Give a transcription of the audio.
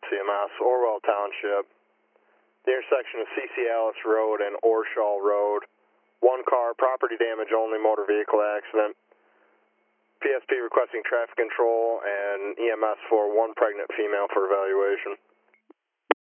CMS, Orwell Township, the intersection of C.C. Ellis Road and Orshaw Road. One car, property damage only, motor vehicle accident. PSP requesting traffic control and EMS for one pregnant female for evaluation.